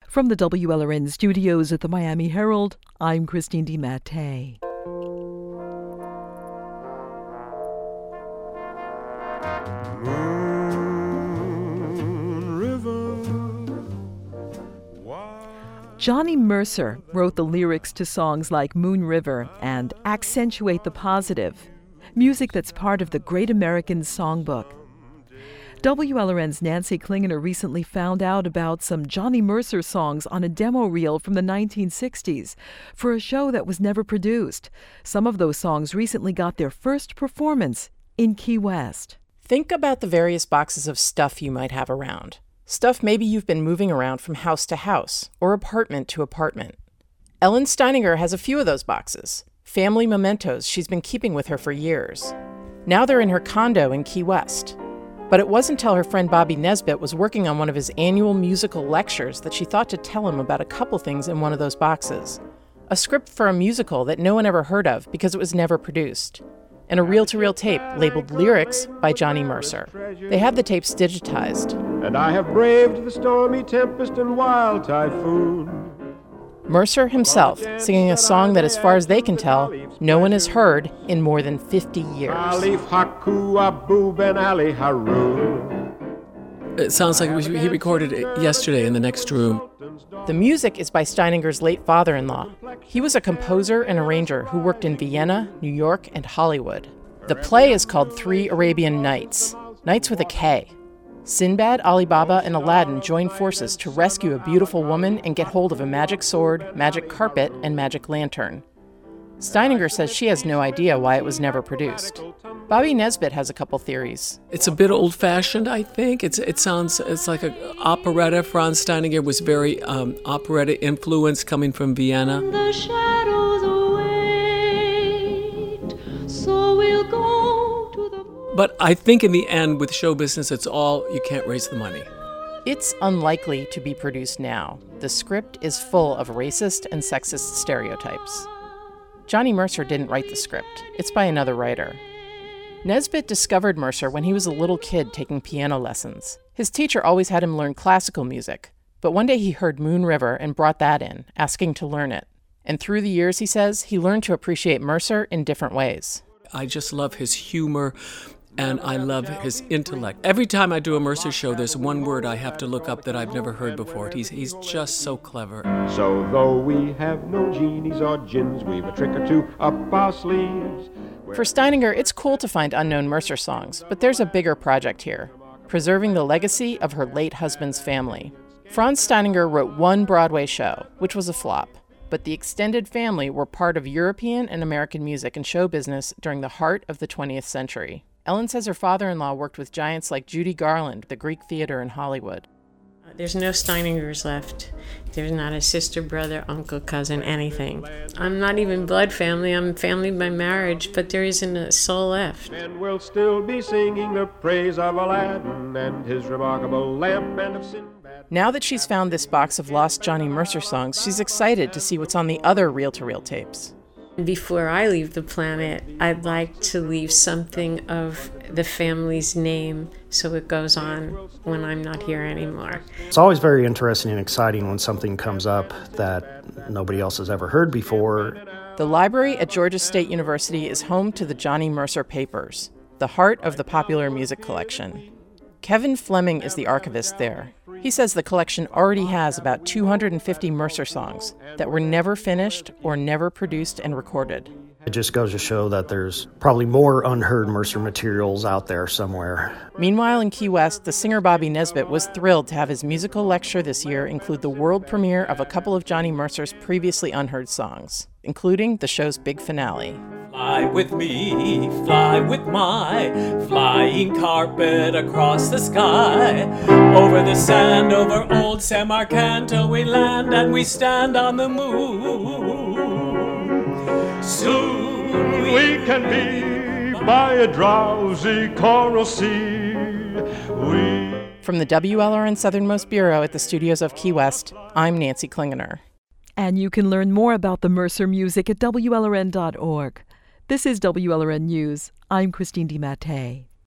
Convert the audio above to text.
From the WLRN studios at the Miami Herald, I'm Christine DiMattei. Johnny Mercer wrote the lyrics to songs like Moon River and Accentuate the Positive, music that's part of the Great American Songbook. WLRN's Nancy Klingener recently found out about some Johnny Mercer songs on a demo reel from the 1960s for a show that was never produced. Some of those songs recently got their first performance in Key West. Think about the various boxes of stuff you might have around. Stuff maybe you've been moving around from house to house or apartment to apartment. Ellen Steininger has a few of those boxes, family mementos she's been keeping with her for years. Now they're in her condo in Key West. But it wasn't until her friend Bobby Nesbitt was working on one of his annual musical lectures that she thought to tell him about a couple things in one of those boxes. A script for a musical that no one ever heard of because it was never produced. And a reel-to-reel tape labeled Lyrics by Johnny Mercer. They have the tapes digitized. And I have braved the stormy tempest and wild typhoon. Mercer himself singing a song that, as far as they can tell, no one has heard in more than 50 years. It sounds like he recorded it yesterday in the next room. The music is by Steininger's late father-in-law. He was a composer and arranger who worked in Vienna, New York, and Hollywood. The play is called Three Arabian Nights, Nights with a K. Sinbad, Ali Baba, and Aladdin join forces to rescue a beautiful woman and get hold of a magic sword, magic carpet, and magic lantern. Steininger says she has no idea why it was never produced. Bobby Nesbitt has a couple theories. It's a bit old-fashioned, I think. It's like an operetta. Franz Steininger was very operetta influenced coming from Vienna. The shadows await, so we'll go to the... But I think in the end, with show business, it's all, you can't raise the money. It's unlikely to be produced now. The script is full of racist and sexist stereotypes. Johnny Mercer didn't write the script. It's by another writer. Nesbitt discovered Mercer when he was a little kid taking piano lessons. His teacher always had him learn classical music, but one day he heard Moon River and brought that in, asking to learn it. And through the years, he says, he learned to appreciate Mercer in different ways. I just love his humor, and I love his intellect. Every time I do a Mercer show, there's one word I have to look up that I've never heard before. He's just so clever. So though we have no genies or gins, we've a trick or two up our sleeves. For Steininger, it's cool to find unknown Mercer songs, but there's a bigger project here, preserving the legacy of her late husband's family. Franz Steininger wrote one Broadway show, which was a flop, but the extended family were part of European and American music and show business during the heart of the 20th century. Ellen says her father-in-law worked with giants like Judy Garland, the Greek Theater in Hollywood. There's no Steiningers left. There's not a sister, brother, uncle, cousin, anything. I'm not even blood family. I'm family by marriage, but there isn't a soul left. And we'll still be singing the praise of Aladdin and his remarkable lamp and of Sinbad. Now that she's found this box of lost Johnny Mercer songs, she's excited to see what's on the other reel-to-reel tapes. Before I leave the planet, I'd like to leave something of the family's name so it goes on when I'm not here anymore. It's always very interesting and exciting when something comes up that nobody else has ever heard before. The library at Georgia State University is home to the Johnny Mercer Papers, the heart of the popular music collection. Kevin Fleming is the archivist there. He says the collection already has about 250 Mercer songs that were never finished or never produced and recorded. It just goes to show that there's probably more unheard Mercer materials out there somewhere. Meanwhile, in Key West, the singer Bobby Nesbitt was thrilled to have his musical lecture this year include the world premiere of a couple of Johnny Mercer's previously unheard songs, including the show's big finale. Fly with me, fly with my flying carpet across the sky. Over the sand, over old Samarkand, till we land and we stand on the moon. Soon we can be by a drowsy coral sea. From the WLRN Southernmost Bureau at the studios of Key West, I'm Nancy Klingener. And you can learn more about the Mercer music at WLRN.org. This is WLRN News. I'm Christine DiMattei.